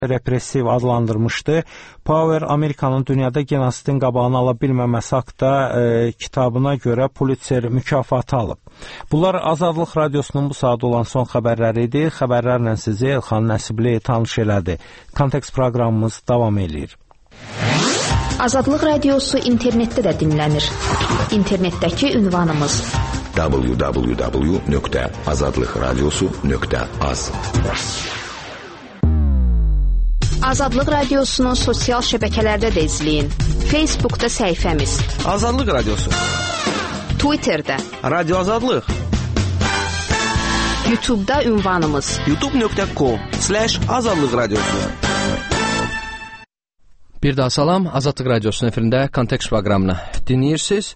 repressiv adlandırmışdı. Power Amerikanın dünyada genosidin qabağını ala bilməməsi haqda kitabına görə Pulitzer mükafatı alıb. Bunlar Azadlıq Radiosunun bu saat olan son xəbərləri idi. Xəbərlərlə sizi Elxan Nəsibli tanış elədi. Kontekst proqramımız davam edir. Azadlıq Radiosu internetdə də dinlənir. İnternetdəki ünvanımız www.azadlıqradiosu.az. Azadlıq Radiosunun sosial şəbəkələrdə də izləyin. Facebookda səhifəmiz Azadlıq Radiosu, Twitterdə Radio Azadlıq, YouTube'da ünvanımız youtube.com/Azadlıq Radiosu. Bir daha salam, Azadlıq Radiosunun efirində Kontekst proqramını dinləyirsiniz.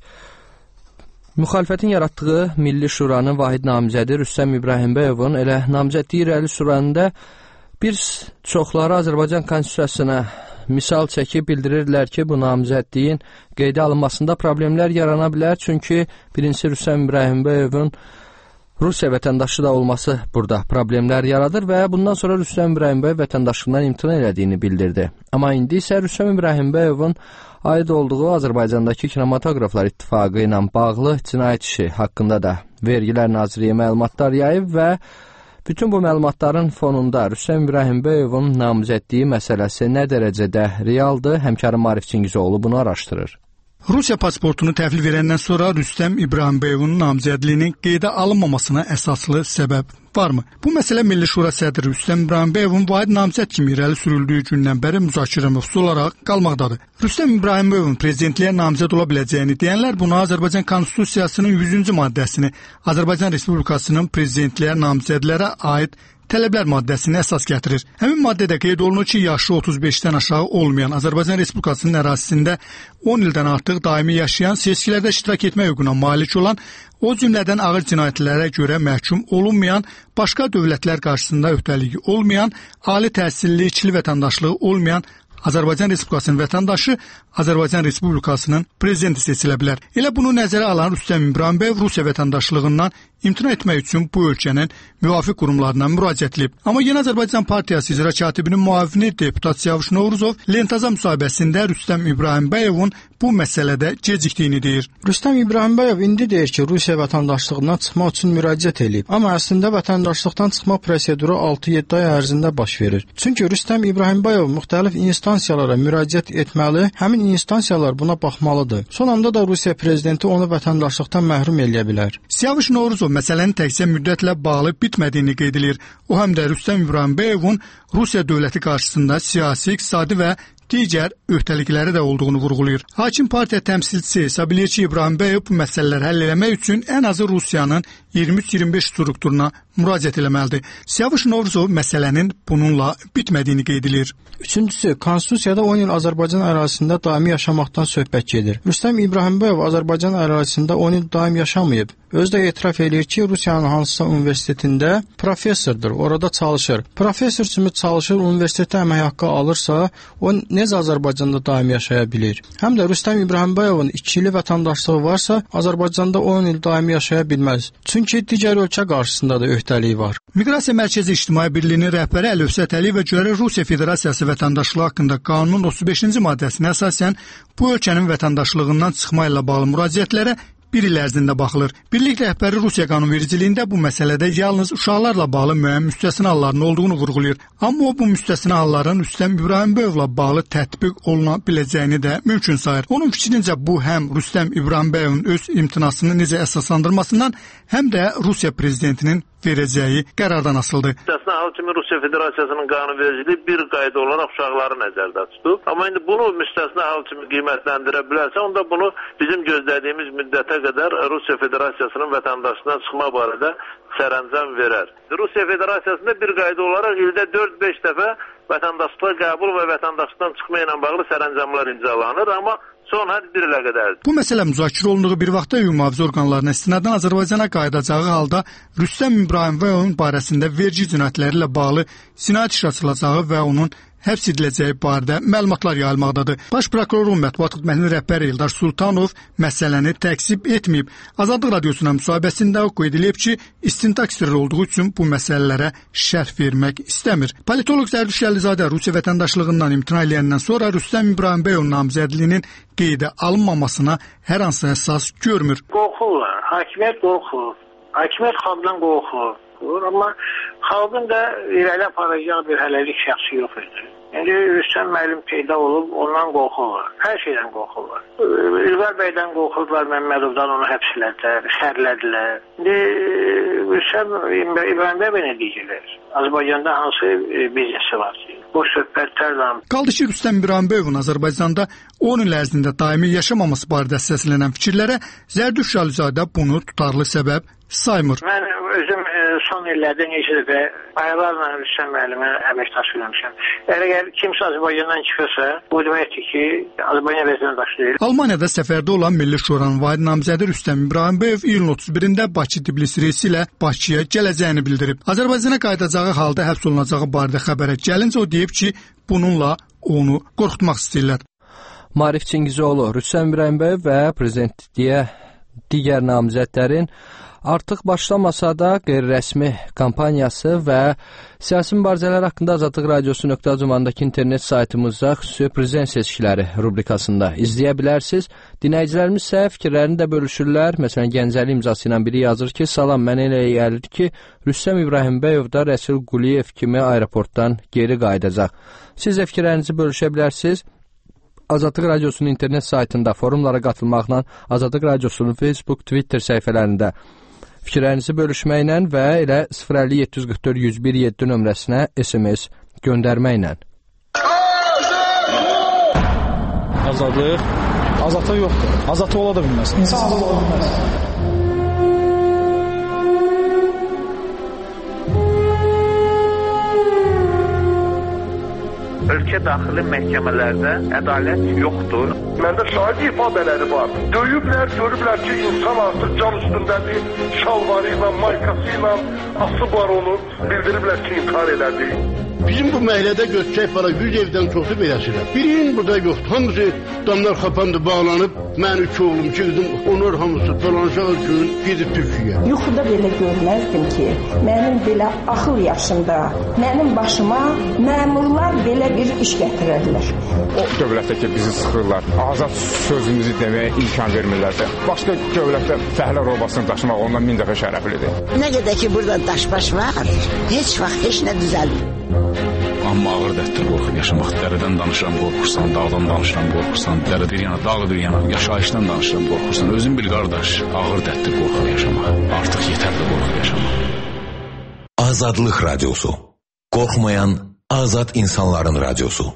Müxalifətin yaratdığı Milli Şuranın vahid namizədi Rüstəm İbrahimbəyovun elə namizədliyi irəli sürəndə bir çoxları Azərbaycan Konstitusiyasına misal çəkib bildirirlər ki, bu namizədliyin qeydə alınmasında problemlər yarana bilər. Çünki birincisi Rüstəm İbrahimbəyovun Rusiya vətəndaşı da olması burada problemlər yaradır və bundan sonra Rüstəm İbrahimbəyov vətəndaşlığından imtina elədiyini bildirdi. Amma indi isə Rüstəm İbrahimbəyovun aid olduğu Azərbaycandakı Kinematograflar İttifaqı ilə bağlı cinayət işi haqqında da Vergilər Nazirliyi məlumatlar yayıb və bütün bu məlumatların fonunda Rüstəm İbrahimbəyovun namizədliyi məsələsi nə dərəcədə realdır? Həmkarım Maarif Cingizoğlu bunu araşdırır. Rusiya pasportunu təhvil verəndən sonra Rüstəm İbrahimbəyovun namizədliyinin qeydə alınmamasına əsaslı səbəb varmı? Bu məsələ Milli Şura sədri Rüstəm İbrahimbəyovun vahid namizəd kimi irəli sürüldüyü gündən bəri müzakirə mövzusu olaraq qalmaqdadır. Rüstəm İbrahimbəyovun prezidentliyə namizəd ola biləcəyini deyənlər buna Azərbaycan Konstitusiyasının 100-cü maddəsini, Azərbaycan Respublikasının prezidentliyə namizədlərə aid tələblər maddəsini əsas gətirir. Həmin maddədə qeyd olunur ki, yaşı 35-dən aşağı olmayan Azərbaycan Respublikasının ərazisində 10 ildən artıq daimi yaşayan, seçkilərdə iştirak etmək hüququna malik olan, o cümlədən ağır cinayətlərə görə məhkum olunmayan, başqa dövlətlər qarşısında öhdəliyi olmayan, ali təhsilli, ikili vətəndaşlığı olmayan Azərbaycan Respublikasının vətəndaşı Azərbaycan Respublikasının prezidenti seçilə bilər. Elə bunu nəzərə alan Rüstəm İbrahimbəyov Rusiya vətəndaşlığından imtina etmək üçün bu ölkənin müvafiq qurumlarına müraciət edib. Amma Yeni Azərbaycan Partiyası icra katibinin müavini deputat Siyavuş Novruzov Lentaza müsahibəsində Rüstəm İbrahimbəyovun bu məsələdə gecikdiyini deyir. Rüstəm İbrahimbəyov indi deyir ki, Rusiya vətəndaşlığından çıxmaq üçün müraciət edib. Amma əslində vətəndaşlıqdan çıxma proseduru 6-7 ay ərzində baş verir. Çünki Rüstəm İbrahimbəyov müxtəlif instansiyalara müraciət etməli, həmin instansiyalar buna baxmalıdır. Son anda da Rusiya prezidenti onu vətəndaşlıqdan məhrum eləyə bilər. Siyavuş Novruzov məsələnin təkcə müddətlə bağlı bitmədiyini qeyd edir. O həm də Rüstəm İbrahimbəyovun Rusiya dövləti qarşısında siyasi, iqtisadi və digər öhdəlikləri də olduğunu vurğulayır. Hakim partiya təmsilçisi hesab edir ki, İbrahimbəyov bu məsələləri həll etmək üçün ən azı Rusiyanın 23-25 strukturuna müraciət etməlidir. Siyavuş Novruzov məsələnin bununla bitmədiyini qeyd edir. Üçüncüsü, Konstitusiyada 10 il Azərbaycan ərazisində daimi yaşamaqdan söhbət gedir. Rüstəm İbrahimbəyov Azərbaycan ərazisində 10 il daim yaşamayıb. Özü də etiraf edir ki, Rusiyanın hansısa universitetində professordur, orada çalışır. Professor kimi çalışır, universitetə əmək haqqı alırsa, o necə Azərbaycanda daim yaşaya bilir? Həm də Rüstəm İbrahimbəyovun 2 ili vətəndaşlığı varsa, Azərbaycanda 10 il daim yaşaya bilməz. Çünki digər ölkə qarşısında da öhdəliyi var. Miqrasiya Mərkəzi İctimai Birliyinin rəhbəri Əlövsət Əliyevə görə Rusiya Federasiyası vətəndaşlığı haqqında qanunun 35-ci maddəsinə əsasən bu ölkənin vətəndaşlığından çıxma ilə bağlı müraciətlərə 1 il ərzində baxılır. Birlik rəhbəri Rusiya qanunvericiliyində bu məsələdə yalnız uşaqlarla bağlı müəyyən müstəsna halların olduğunu vurğulayır. Amma o bu müstəsna halların Rüstəm İbrahimbəyovla bağlı tətbiq oluna biləcəyini də mümkün sayır. Onun fikrincə bu həm Rüstəm İbrahimbəyovun öz imtinasını necə əsaslandırmasından, həm də Rusiya prezidentinin verəcəyi qərardan asılıdır. Müstəsna hal kimi Rusiya Federasiyasının qanunvericiliyi bir qayda olaraq uşaqları nəzərdə tutub. Amma indi bunu müstəsna hal kimi qiymətləndirə bilərsə, onda bunu bizim gözlədiyimiz müddətə qədər Rusiya Federasiyasının vətəndaşlığından çıxma barədə sərəncam verər. Rusiya Federasiyasında bir qayda olaraq ildə 4-5 dəfə vətəndaşlığa qəbul və vətəndaşlıqdan çıxma ilə bağlı sərəncamlar imzalanır, amma son hədd 1 ilə qədərdir. Bu məsələ müzakirə olunduğu bir vaxtda hüquq mühafizə orqanlarına istinadən Azərbaycana qayıdacağı halda Rüstəm İbrahimbəyovun barəsində vergi cinayətləri ilə bağlı cinayət işi açılacağı və onun həbs ediləcəyi barədə məlumatlar yayılmaqdadır. Baş prokurorun mətbuat xidmətinin rəhbəri Eldar Sultanov məsələni təkzib etməyib. Azadlıq radiosuna müsahibəsində qeyd edib ki, istintaq sirri olduğu üçün bu məsələlərə şərh vermək istəmir. Politoloq Zərdüşt Əlizadə Rusiya vətəndaşlığından imtina edəndən sonra Rüstəm İbrahimbəyov namizədliyinin qeydə alınmamasına hər hansı əsas görmür. Qorxurlar, hakimiyyət qorxur, hakimiyyət xalqdan qorxur. Amma xalqın da irəli aparacağı bir hələlik şəxsi yox idi. İndi Rüstəm müəllim peyda olub, ondan qorxurlar. Hər şeydən qorxurlar. İlqar bəydən qorxurlar, Məmmədovdan onu həbslədilər, xərlədilər. İndi Rüstəm İbrahimbəyov nə deyirlər? Azərbaycanda hansı biznesi var? Boş söhbətlərlə. Qaldı ki, Rüstəm İbrahimbəyovun Azərbaycanda 10 il ərzində daimi yaşamaması barədə səslənən fikirlərə Zərdüşt Əlizadə bunu tutarlı səbəb saymır. Mən özüm son illərdə necə dəfə aylarla Rüstəm müəllimə əməkdaş vermişəm. Əgər kimsə Azərbaycandan çıxırsa, bu deməkdir ki, Azərbaycan vətəndaşı deyil. Almaniyada səfərdə olan Milli Şuranın vahid namizədi Rüstəm İbrahimbəyov iyulun 31-də Bakı-Tbilisi reysi ilə Bakıya gələcəyini bildirib. Azərbaycana qayıdacağı halda həbs olunacağı barədə xəbərə gəlincə o deyib ki, bununla onu qorxutmaq istəyirlər. Marif Çingizoğlu, Rüstəm İbrahimbəyov və prezidentliyə digər namizədlərin artıq başlamasa da qeyri-rəsmi kampaniyası və siyasi mübarizələr haqqında Azadlıq Radiosu.com-daki internet saytımızda xüsusi prezident seçkiləri rubrikasında izləyə bilərsiniz. Dinləyicilərimiz isə fikirlərini də bölüşürlər. Məsələn, Gəncəli imzası ilə biri yazır ki, salam, mənə elə gəlir ki, Rüstəm İbrahimbəyov da Rəsul Quliyev kimi aeroportdan geri qayıdacaq. Siz də fikirlərinizi bölüşə bilərsiniz. Azadlıq Radiosunun internet saytında forumlara qatılmaqla, Azadlıq Radiosunun Facebook, Twitter səhifələrində fikirlərinizi bölüşməklə və elə 050-744-101-7 nömrəsinə SMS göndərməklə. Azadlıq? Azadlıq yoxdur. Azadlıq ola da bilməz. İnsan azad ola bilməz. Ölkə daxili məhkəmələrdə ədalət yoxdur. Məndə şahid ifadələri var. Döyüblər, görüblər ki, insan artıq can üstündədir, şalvarı ilə, maykası ilə asıb var onu, bildiriblər ki, intihar elədi. Bizim bu məhəllədə götürək bana 100 evdən çoxu beləsilər. Birinin burada yoxdur. Hamısı damlar xapandı, bağlanıb. Mən 3 oğlum, 2 qızım, onlar hamısı dolanacaq gün gedib Türkiyə. Yuxuda belə görməzdim ki, mənim belə axıl yaşında, mənim başıma məmurlar belə bir iş gətirərlər. O dövlətdə ki, bizi sıxırlar, azad sözümüzü deməyə imkan vermirlərsə, başqa dövlətdə fəhlə robasını daşımaq ondan 1000 dəfə şərəflidir. Nə qədər ki, burada daşbaş var, heç vaxt heç nə düzəlmir. Amma ağır dərddir qorxub yaşamaq. Dərədən danışıram, qorxursan, dağdan danışıram, qorxursan, dərə bir yana, dağ bir yana, yaşayışdan danışıram, qorxursan. Özün bil qardaş, ağır dərddir qorxub yaşamaq. Artıq yetərli qorxub yaşamaq. Azadlıq Radyosu. Qorxmayan azad insanların radyosu.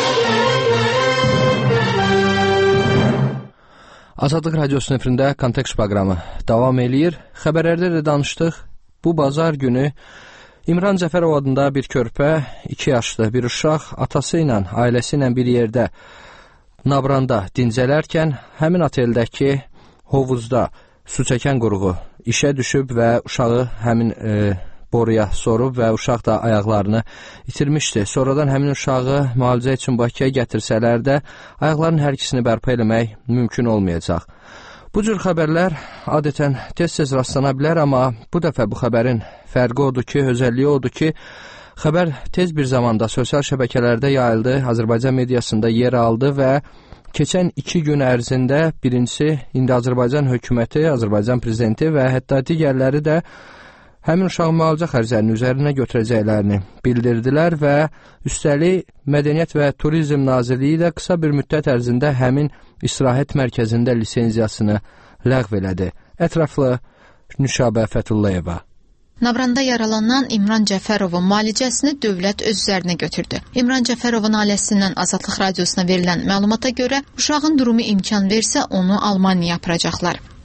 Azadlıq Radiosunun efirində Kontekst proqramı davam eləyir. Xəbərlərdə də danışdıq. Bu bazar günü İmran Cəfərov adında bir körpə, 2 yaşlı bir uşaq, atası ilə, ailəsi ilə bir yerdə Nabranda dincələrkən həmin oteldəki hovuzda su çəkən qurğu işə düşüb və uşağı həmin boruya sorub və uşaq da ayaqlarını itirmişdi. Sonradan həmin uşağı müalicə üçün Bakıya gətirsələr də ayaqlarının hər ikisini bərpa eləmək mümkün olmayacaq. Bu cür xəbərlər adətən tez-tez rastlana bilər, amma bu dəfə bu xəbərin fərqi odur ki, özəlliyi odur ki, xəbər tez bir zamanda sosial şəbəkələrdə yayıldı, Azərbaycan mediasında yer aldı və keçən 2 gün ərzində birincisi, indi Azərbaycan hökuməti, Azərbaycan prezidenti və hətta digərləri də həmin uşağın müalicə xərclərini üzərinə götürəcəklərini bildirdilər və üstəlik Mədəniyyət və Turizm Nazirliyi də qısa bir müddət ərzində həmin istirahət mərkəzində lisenziyasını ləğv elədi. Ətraflı Nüşabə Fətullayeva. Nabranda yaralanan İmran Cəfərovun müalicəsini dövlət öz üzərinə götürdü. İmran Cəfərovun ailəsindən Azadlıq Radiosuna verilən məlumata görə uşağın durumu imkan versə onu Almaniyaya aparacaqlar.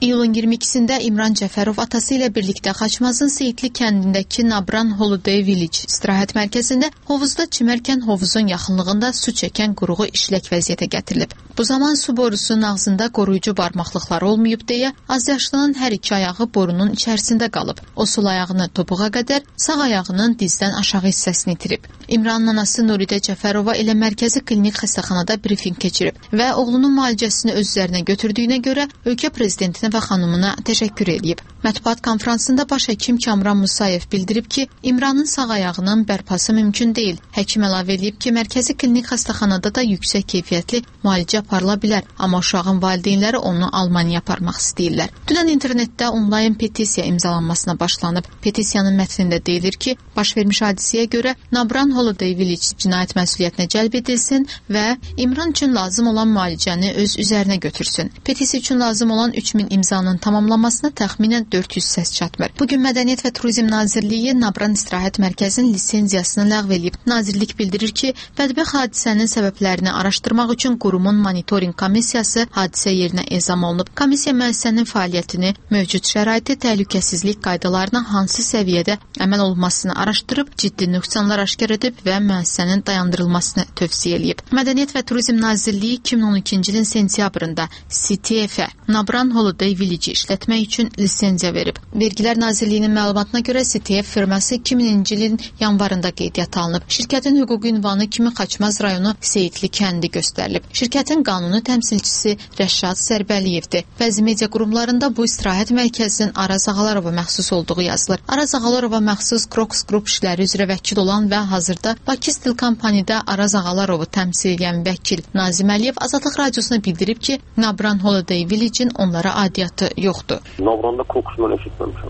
İyulun 22-sində İmran Cəfərov atası ilə birlikdə Xaçmazın Seyidli kəndindəki Nabran Holiday Village istirahət mərkəzində hovuzda çimərkən hovuzun yaxınlığında su çəkən quruğu işlək vəziyyətə gətirilib. Bu zaman su borusunun ağzında qoruyucu barmaqlıqları olmayıb deyə azyaşlının hər iki ayağı borunun içərisində qalıb. O sol ayağını topuğa qədər, sağ ayağının dizdən aşağı hissəsini itirib. İmranın anası Nuridə Cəfərova elə mərkəzi klinik xəstəxanada brifing keçirib və oğlunun müalicəsini öz üzərinə götürdüyünə görə ölkə prezidentinə və xanımına təşəkkür edib. Mətbuat konfransında baş həkim Kamran Musayev bildirib ki, İmranın sağ ayağının bərpası mümkün deyil. Həkim əlavə edib ki, mərkəzi klinik xəstəxanada da yüksək keyfiyyətli müalicə aparıla bilər, amma uşağın valideynləri onu Almaniyaya aparmaq istəyirlər. Dünən internetdə onlayn petisiya imzalanmasına başlanıb. Petisiyanın mətnində deyilir ki, baş vermiş hadisəyə görə Nabran Holiday Village cinayət məsuliyyətinə cəlb edilsin və İmran üçün lazım olan müalicəni öz üzərinə götürsün. Petisiya üçün lazım olan 3000 imzanın tamamlanmasına təxminən 400 səs çatmır. Bugün Mədəniyyət və Turizm Nazirliyi Nabran İstirahət Mərkəzinin lisenziyasını ləğv edib. Nazirlik bildirir ki, bədbəxt hadisənin səbəblərini araşdırmaq üçün qurumun monitorinq komissiyası hadisə yerinə ezam olunub. Komissiya müəssisənin fəaliyyətini, mövcud şəraiti, təhlükəsizlik qaydalarına hansı səviyyədə əməl olunmasını araşdırıb, ciddi nöqsanlar aşkar edib və müəssisənin dayandırılmasını tövsiyə edib. Mədəniyyət və Turizm Nazirliyi 2012-ci ilin sentyabrında CTF-ə Nabran Holiday Village işlətmək üçün lisenziya verib. Vergilər Nazirliyinin məlumatına görə CTF firması 2000-ci ilin yanvarında qeydiyyata alınıb. Şirkətin hüquqi ünvanı kimi Xaçmaz rayonu Seyidli kəndi göstərilib. Şirkətin qanuni təmsilçisi Rəşad Sərbəliyevdir. Bəzi media qurumlarında bu istirahət mərkəzinin Araz Ağalarova məxsus olduğu yazılır. Araz Ağalarova məxsus Crocs Group işləri üzrə vəkil olan və hazırda Bakı Stil Kompaniyada Araz Ağalarovu təmsil edən vəkil Nazim Əliyev Azadlıq Radiosuna bildirib ki, Nabran Holiday Village-in onlara adiyyatı yoxdur. Nabranda kokusunu eşitməmişəm.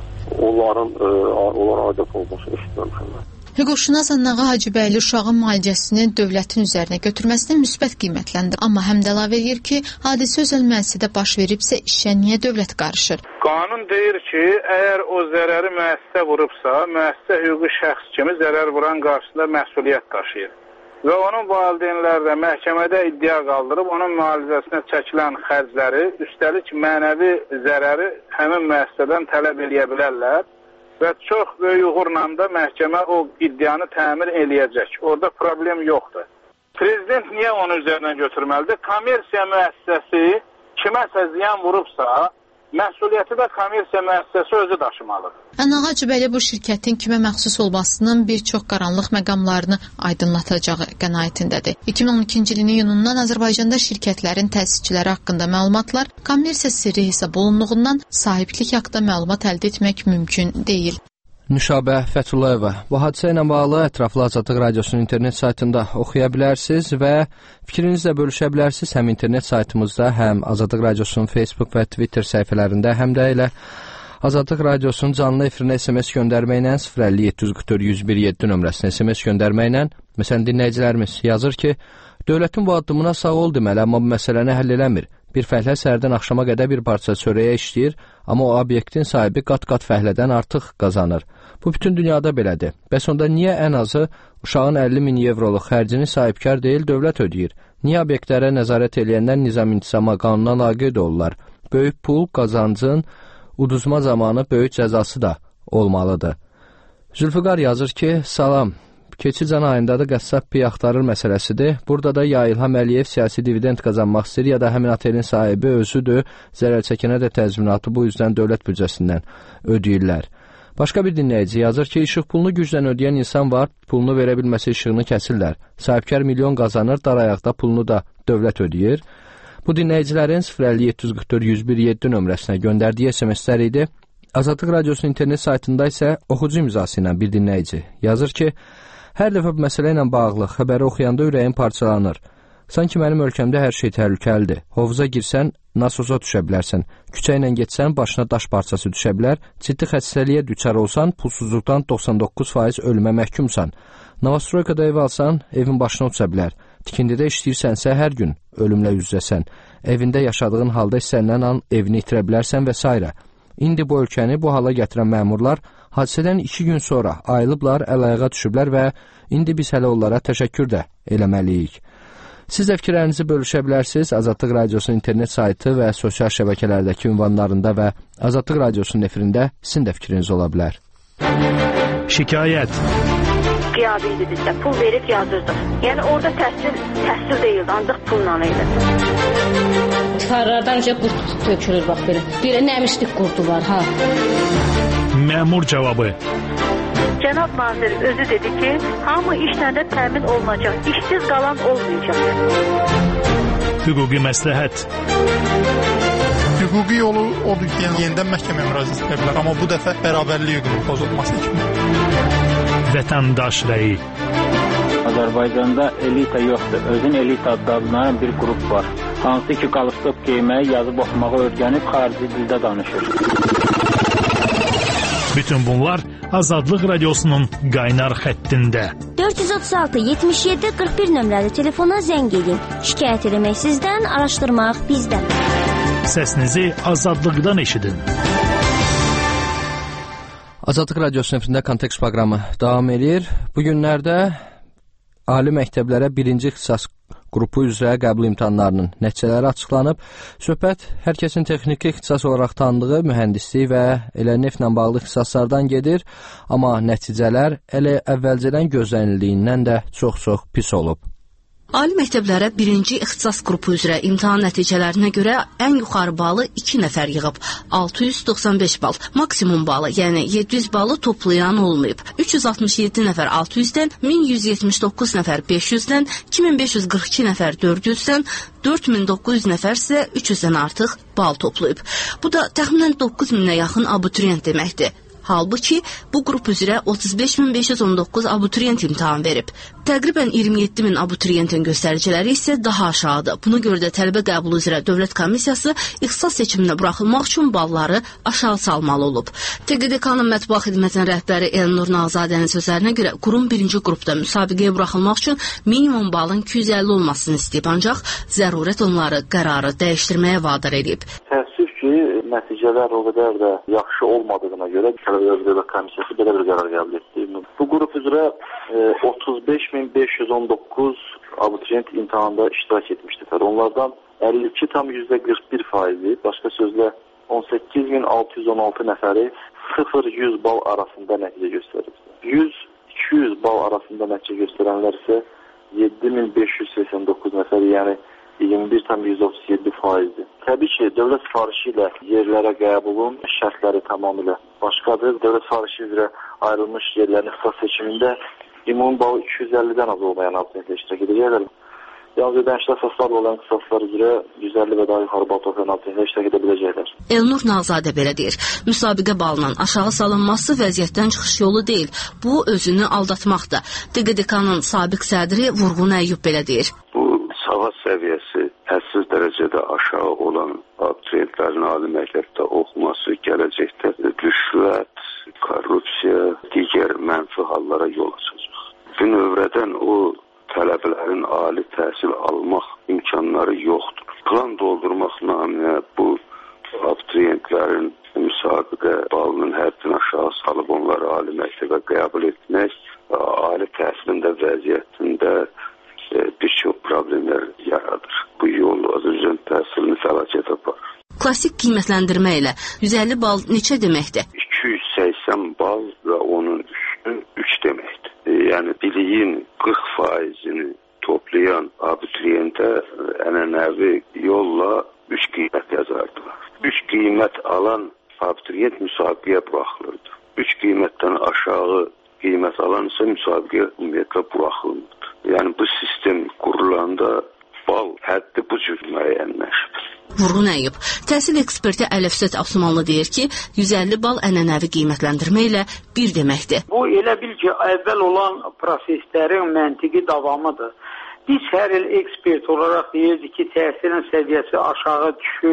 Onlar adiyyat olması eşitməmişəm. Hüquqşünas Annağa Hacıbəyli uşağın müalicəsini dövlətin üzərinə götürməsini müsbət qiymətləndir. Amma həm də əlavə edir ki, hadisə özəl müəssisədə baş veribsə, işə niyə dövlət qarışır? Qanun deyir ki, əgər o zərəri müəssisə vurubsa, müəssisə hüquqi şəxs kimi zərər vuran qarşısında məsuliyyət daşıyır. Və onun valideynləri də məhkəmədə iddia qaldırıb, onun müalicəsinə çəkilən xərcləri, üstəlik mənəvi zərəri həmin müəssisədən tələb eləyə bilərlər. Və çox böyük uğurla da məhkəmə o iddianı təmin eləyəcək. Orada problem yoxdur. Prezident niyə onu üzərindən götürməlidir? Kommersiya müəssisəsi kiməsə ziyan vurubsa, məsuliyyəti də kommersiya müəssisəsi özü daşımalıdır. Annağa Hacıbəyli bu şirkətin kimə məxsus olmasının bir çox qaranlıq məqamlarını aydınlatacağı qənaətindədir. 2012-ci ilin iyunundan Azərbaycanda şirkətlərin təsisçiləri haqqında məlumatlar kommersiya sirri hesab olunduğundan sahiblik haqqında məlumat əldə etmək mümkün deyil. Nüşabə Fətullayeva. Bu hadisə ilə bağlı ətraflı Azadlıq Radiosunun internet saytında oxuya bilərsiniz və fikrinizlə bölüşə bilərsiniz. Həm internet saytımızda, həm Azadlıq Radiosunun Facebook və Twitter səhifələrində, həm də elə Azadlıq Radiosunun canlı efirinə SMS göndərməklə 050-744-1017 nömrəsinə SMS göndərməklə, məsələn, dinləyicilərimiz yazır ki, dövlətin bu addımına sağ ol deməli, amma bu məsələni həll eləmir. Bir fəhlə səhərdən axşama qədər bir parça çörəyə işləyir, amma o obyektin sahibi qat-qat fəhlədən artıq qazanır. Bu bütün dünyada belədir. Bəs onda niyə ən azı uşağın 50.000 evroluq xərcini sahibkar deyil, dövlət ödəyir? Niyə obyektlərə nəzarət eləyənlər nizam-intisama qanuna laqeyd olurlar? Böyük pul, qazancın uduzma zamanı böyük cəzası da olmalıdır. Zülfüqar yazır ki, salam. Keçican ayında da qəssab piy axtarır məsələsidir. Burada da ya İlham Əliyev siyasi dividend qazanmaq istəyir, ya da həmin otelin sahibi özüdür, zərər çəkənə də təzminatı bu üzdən dövlət büdcəsindən ödəyirlər. Başqa bir dinləyici yazır ki, işıq pulunu güclə ödəyən insan var, pulunu verə bilməsə işığını kəsirlər. Sahibkar milyon qazanır, dar ayaqda pulunu da dövlət ödəyir. Bu dinləyicilərin 050-744-1017 nömrəsinə göndərdiyi SMS-lər idi. Azadlıq Radiosunun internet saytında isə oxucu imzası ilə bir dinləyici yazır ki, hər dəfə bu məsələ ilə bağlı xəbəri oxuyanda ürəyim parçalanır. Sanki mənim ölkəmdə hər şey təhlükəlidir. Hovuza girsən, nasoza düşə bilərsən. Küçə ilə getsən, başına daş parçası düşə bilər. Ciddi xəstəliyə düçar olsan, pulsuzluqdan 99% ölümə məhkumsan. Novostroykada ev alsan, evin başına uça bilər. Tikindidə işləyirsənsə, hər gün ölümlə üz-üzəsən. Evində yaşadığın halda istənilən an evini itirə bilərsən və s. İndi bu ölkəni bu hala gətirən məmurlar hadisədən 2 gün sonra ayılıblar, əl-ayağa düşüblər və indi biz hələ onlara təşəkkür də eləməliyik. Siz də fikirlərinizi bölüşə bilərsiniz. Azadlıq Radiosunun internet saytı və sosial şəbəkələrdəki ünvanlarında və Azadlıq Radiosunun efirində sizin də fikriniz ola bilər. Şikayət. Qiyabi idi bizdə. Pul verib yazırdıq. Yəni orada təhsil deyildi, ancaq pulla idi. Tifarlardan qurt tökülür, bax belə. Bir nəmişlik qurdu var, ha. Məmur cavabı. Cənab nazir özü dedi ki, hamı işlə də təmin olunacaq, işsiz qalan olmayacaq. Hüquqi məsləhət. Hüquqi yolu odur ki, yenidən məhkəməyə müraciət edə bilər, amma bu dəfə bərabərlik hüququnun pozulması kimi. Vətəndaş rəyi. Azərbaycanda elita yoxdur. Özün elita adlanan bir qrup var. Hansı ki, qalışdıq geyməyi, yazıb oxumağı öyrənib xarici dildə danışır. Bütün bunlar Azadlıq Radiosunun qaynar xəttində. 436-77-41 nömrəli telefona zəng edin. Şikayət eləmək sizdən, araşdırmaq bizdən. Səsinizi Azadlıqdan eşidin. Azadlıq Radiosunun efirində Kontekst proqramı davam edir. Bu günlərdə ali məktəblərə birinci ixtisas qrupu üzrə qəbul imtahanlarının nəticələri açıqlanıb. Söhbət hər kəsin texniki ixtisas olaraq tanıdığı mühəndislik və elə neftlə bağlı ixtisaslardan gedir, amma nəticələr elə əvvəlcədən gözlənildiyindən də çox-çox pis olub. Ali məktəblərə birinci ixtisas qrupu üzrə imtahan nəticələrinə görə ən yuxarı balı 2 nəfər yığıb, 695 bal. Maksimum balı, yəni 700 balı toplayan olmayıb. 367 nəfər 600-dən, 1179 nəfər 500-dən, 2542 nəfər 400-dən, 4900 nəfər isə 300-dən artıq bal toplayıb. Bu da təxminən 9000-ə yaxın abituriyent deməkdir. Halbuki bu qrup üzrə 35519 abituriyent imtahan verib. Təqribən 27000 abituriyentin göstəriciləri isə daha aşağıdır. Buna görə də tələbə qəbulu üzrə Dövlət Komissiyası ixtisas seçiminə buraxılmaq üçün balları aşağı salmalı olub. TQDK-nın mətbuat xidmətinin rəhbəri Elnur Nağzadənin sözlərinə görə qurum birinci qrupda müsabiqəyə buraxılmaq üçün minimum balın 250 olmasını istəyib, ancaq zərurət onları qərarı dəyişdirməyə vadar edib. Nəticələr o qədər də yaxşı olmadığına görə Dövlət Komissiyası belə bir qərar qəbul etdi. Bu qrup üzrə 35519 abituriyent imtahanda iştirak etmişdir. Onlardan 52,41%, başqa sözlə 18616 nəfəri 0-100 bal arasında nəticə göstərib. 100-200 bal arasında nəticə göstərənlər isə 7589 nəfər, yəni 21,37%. Təbii ki, dövlət sifarişi ilə yerlərə qəbulun şərtləri tamamilə başqadır. Dövlət sifarişi üzrə ayrılmış yerlərin ixtisas seçimində ümumi balı 250-dən az olmayan abituriyentlər iştirak edəcəklər. Yalnız ödənişli əsaslarla olan ixtisaslar üzrə 150 və daha yuxarı bal toplayan abituriyentlər iştirak edə biləcəklər. Elnur Nağzadə belə deyir. Müsabiqə balının aşağı salınması vəziyyətdən çıxış yolu deyil. Bu özünü aldatmaqdır. TQDK-nın sabiq sədri Vurğun Əyyub belə deyir. Savad səviyyəsi hədsiz dərəcədə aşağı olan abituriyentlərin ali məktəbdə oxuması gələcəkdə rüşvət, korrupsiya, digər mənfi hallara yol açacaq. Bu növrədən o tələbələrin ali təhsil almaq imkanları yoxdur. Plan doldurmaq naminə bu abituriyentlərin müsabiqə balının həddini aşağı salıb onları ali məktəbə qəbul etmək, ali təhsilin də vəziyyətində bir çox problemlər yaradır. Bu yol Azərbaycan təhsilini fəlakət aparır. Klassik qiymətləndirmə ilə 150 bal neçə deməkdir? 280 bal və onun üstü 3 deməkdir. Yəni biliyin 40%-ni toplayan abituriyentə ənənəvi yolla 3 qiymət yazardılar. 3 qiymət alan abituriyent müsabiqəyə buraxılırdı. 3 qiymətdən aşağı qiymət alan isə müsabiqəyə ümumiyyətlə buraxılmırdı. Yəni bu sistem qurulanda bal həddi bu cür müəyyənləşib. Vurğun Əyyub, təhsil eksperti Ələfsət Osmanlı deyir ki, 150 bal ənənəvi qiymətləndirmə ilə bir deməkdir. Bu elə bil ki, əvvəl olan proseslərin məntiqi davamıdır. Biz hər il ekspert olaraq deyirdik ki, təhsilin səviyyəsi aşağı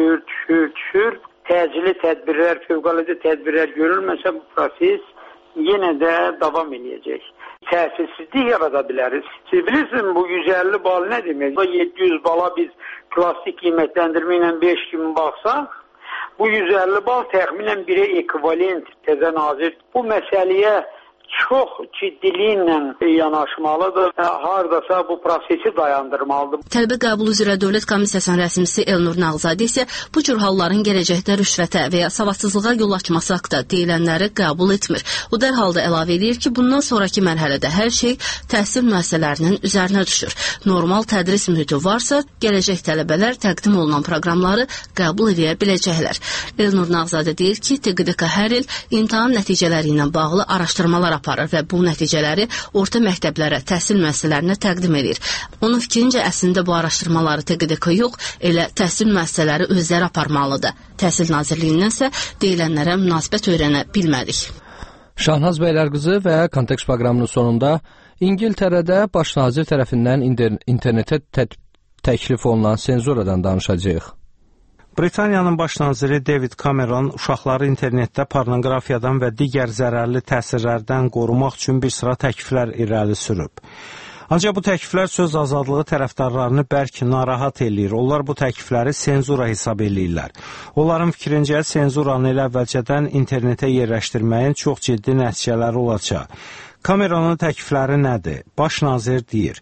düşür. Təcili tədbirlər, fövqəladə tədbirlər görülməsə bu proses yenə də davam edəcək. Təhsilsizlik yarada biləriz. Siz bilirsiniz bu 150 bal nə demək? 700 bala biz klassik qiymətləndirmə ilə 5 kimi baxsaq, bu 150 bal təxminən 1-ə ekvivalent təzə nazir. Bu məsələyə çox ciddiliklə yanaşmalıdır. Hardasa bu prosesi dayandırmalıdır. Tələbə qəbul üzrə Dövlət Komissiyasının rəsmisi Elnur Nağzadə isə bu cür halların gələcəkdə rüşvətə və ya savadsızlığa yol açması haqqında deyilənləri qəbul etmir. O dərhal da əlavə edir ki, bundan sonraki mərhələdə hər şey təhsil müəssisələrinin üzərinə düşür. Normal tədris mühiti varsa, gələcək tələbələr təqdim olunan proqramları qəbul edə biləcəklər. Elnur Nağzadə deyir ki, TQDK hər il imtahan nəticələri ilə bağlı araşdırmalar aparır və bu nəticələri orta məktəblərə, təhsil müəssisələrinə təqdim edir. Onun fikrincə, əslində bu araşdırmaları TQDK yox, elə təhsil müəssisələri özləri aparmalıdır. Təhsil Nazirliyindən isə deyilənlərə münasibət öyrənə bilmədik. Şahnaz Bəylərqızı və Kontekst proqramının sonunda İngiltərədə baş nazir tərəfindən internetə təklif olunan senzuradan danışacağıq. Britaniyanın baş naziri David Cameron uşaqları internetdə pornoqrafiyadan və digər zərərli təsirlərdən qorumaq üçün bir sıra təkliflər irəli sürüb. Ancaq bu təkliflər söz azadlığı tərəfdarlarını bərk narahat eləyir. Onlar bu təklifləri senzura hesab eləyirlər. Onların fikrincə, senzuranı elə əvvəlcədən internetə yerləşdirməyin çox ciddi nəticələri olacaq. Cameronun təklifləri nədir? Baş nazir deyir.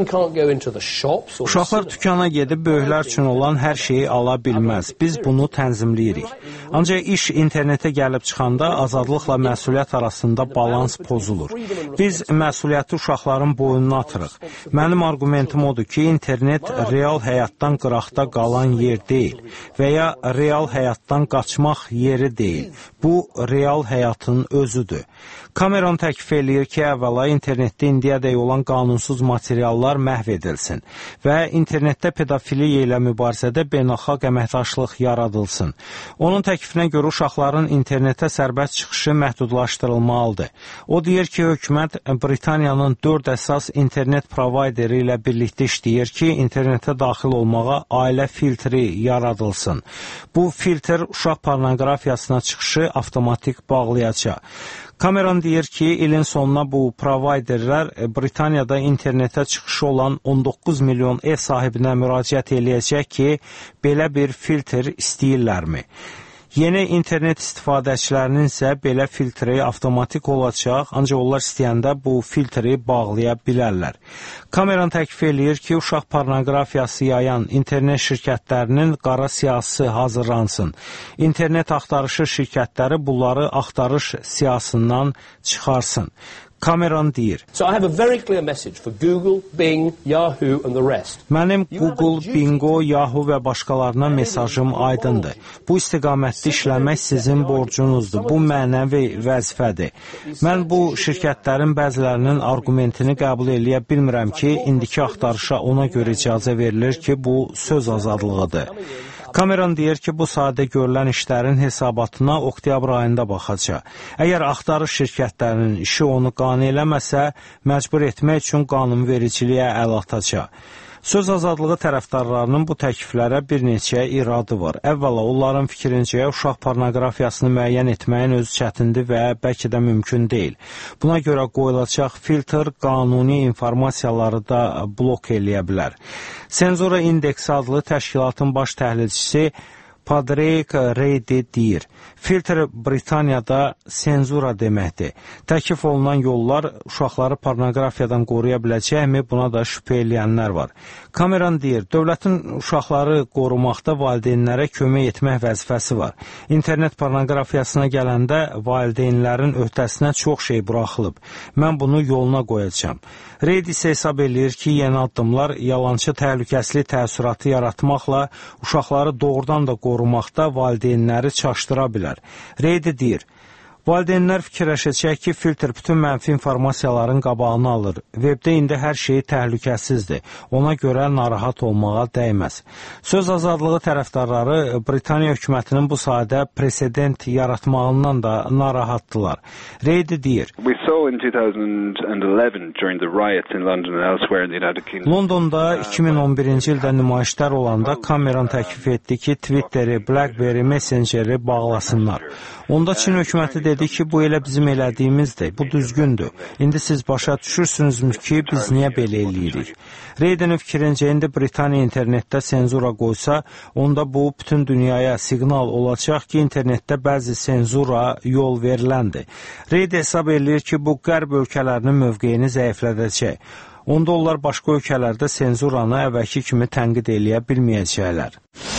Uşaqlar dükana gedib böyüklər üçün olan hər şeyi ala bilməz. Biz bunu tənzimləyirik. Ancaq iş internetə gəlib çıxanda azadlıqla məsuliyyət arasında balans pozulur. Biz məsuliyyəti uşaqların boynuna atırıq. Mənim argumentim odur ki, internet real həyatdan qıraqda qalan yer deyil və ya real həyatdan qaçmaq yeri deyil. Bu, real həyatın özüdür. Cameron təklif eləyir ki, əvvəla internetdə indiyədək olan qanunsuz materiallar məhv edilsin və internetdə pedofiliya ilə mübarizədə beynəlxalq əməkdaşlıq yaradılsın. Onun təklifinə görə uşaqların internetə sərbəst çıxışı məhdudlaşdırılmalıdır. O deyir ki, hökumət Britaniyanın 4 əsas internet provayderi ilə birlikdə işləyir ki, internetə daxil olmağa ailə filtri yaradılsın. Bu filtr uşaq pornoqrafiyasına çıxışı avtomatik bağlayacaq. Cameron deyir ki, ilin sonuna bu provayderlər Britaniyada internetə çıxışı olan 19 milyon ev sahibinə müraciət eləyəcək ki, belə bir filtr istəyirlərmi? Yeni internet istifadəçilərinin isə belə filtri avtomatik olacaq, ancaq onlar istəyəndə bu filtri bağlaya bilərlər. Cameron təklif eləyir ki, uşaq pornoqrafiyası yayan internet şirkətlərinin qara siyahısı hazırlansın. İnternet axtarışı şirkətləri bunları axtarış siyahısından çıxarsın. Cameron deyir. Mənim Google, Bingo, Yahoo və başqalarına mesajım aydındır. Bu istiqamətdə işləmək sizin borcunuzdur. Bu mənəvi vəzifədir. Mən bu şirkətlərin bəzilərinin argumentini qəbul eləyə bilmirəm ki, indiki axtarışa ona görə icazə verilir ki, bu söz azadlığıdır. Cameron deyir ki, bu sadə görülən işlərin hesabatına oktyabr ayında baxacaq. Əgər axtarış şirkətlərinin işi onu qane eləməsə, məcbur etmək üçün qanunvericiliyə əl atacaq. Söz azadlığı tərəfdarlarının bu təkliflərə bir neçə iradı var. Əvvəla, onların fikrincə uşaq pornoqrafiyasını müəyyən etməyin özü çətindir və bəlkə də mümkün deyil. Buna görə qoyulacaq filtr qanuni informasiyaları da blok eləyə bilər. Senzura İndeksi adlı təşkilatın baş təhlilçisi Padraig Reidy deyir. Filtr Britaniyada senzura deməkdir. Təklif olunan yollar uşaqları pornoqrafiyadan qoruya biləcəkmi? Buna da şübhə eləyənlər var. Cameron deyir, dövlətin uşaqları qorumaqda valideynlərə kömək etmək vəzifəsi var. İnternet pornoqrafiyasına gələndə valideynlərin öhdəsinə çox şey buraxılıb. Mən bunu yoluna qoyacağam. Reidy isə hesab eləyir ki, yeni addımlar yalançı təhlükəsizlik təəssüratı yaratmaqla uşaqları doğrudan da qorumaqda valideynləri çaşdıra bilər. Reidy deyir, valideynlər fikirləşəcək ki, filtr bütün mənfi informasiyaların qabağını alır. Webdə indi hər şey təhlükəsizdir. Ona görə narahat olmağa dəyməz. Söz azadlığı tərəfdarları Britaniya hökumətinin bu sahədə presedent yaratmağından da narahatdılar. Reidy deyir, Londonda 2011-ci ildə nümayişlər olanda Cameron təklif etdi ki, Twitteri, Blackberry, Messengeri bağlasınlar. Onda Çin hökuməti dedi dedi ki, bu elə bizim elədiyimizdir, bu düzgündür. İndi siz başa düşürsünüzmü ki, biz niyə belə eləyirik? Reydinin fikrincə, indi Britaniya internetdə senzura qoysa, onda bu bütün dünyaya siqnal olacaq ki, internetdə bəzi senzura yol veriləndir. Reyd hesab edir ki, bu qərb ölkələrinin mövqeyini zəiflədəcək. Onda onlar başqa ölkələrdə senzuranı əvvəlki kimi tənqid eləyə bilməyəcəklər.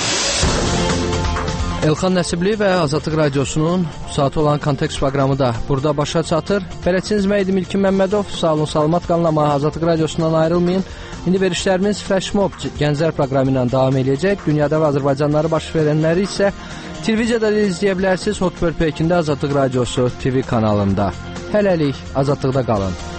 Elxan Nəsibli və Azadlıq Radiosunun saat olan Kontekst proqramı da burada başa çatır. Bələdçiniz İlkin İlkin Məmmədov, sağ olun, salamat qalın, amma Azadlıq Radiosundan ayrılmayın. İndi verişlərimiz Flash Mob Gənclər proqramı ilə davam edəcək. Dünyada və Azərbaycanları baş verənləri isə televiziyada da izləyə bilərsiniz. Hotbird Pekində Azadlıq Radiosu TV kanalında. Hələlik Azadlıqda qalın.